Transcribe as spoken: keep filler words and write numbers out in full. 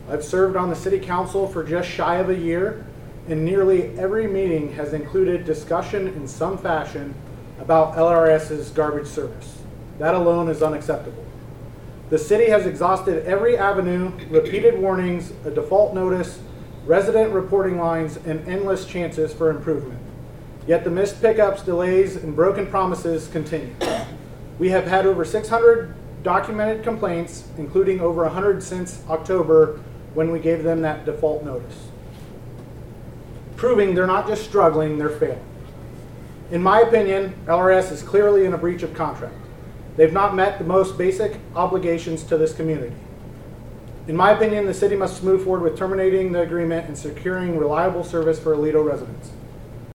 I've served on the city council for just shy of a year, and nearly every meeting has included discussion in some fashion about L R S's garbage service. That alone is unacceptable. The city has exhausted every avenue, repeated warnings, a default notice, resident reporting lines, and endless chances for improvement. Yet the missed pickups, delays, and broken promises continue. We have had over six hundred documented complaints, including over one hundred since October when we gave them that default notice, proving they're not just struggling, they're failing. In my opinion, L R S is clearly in a breach of contract. They've not met the most basic obligations to this community. In my opinion, the city must move forward with terminating the agreement and securing reliable service for Aledo residents.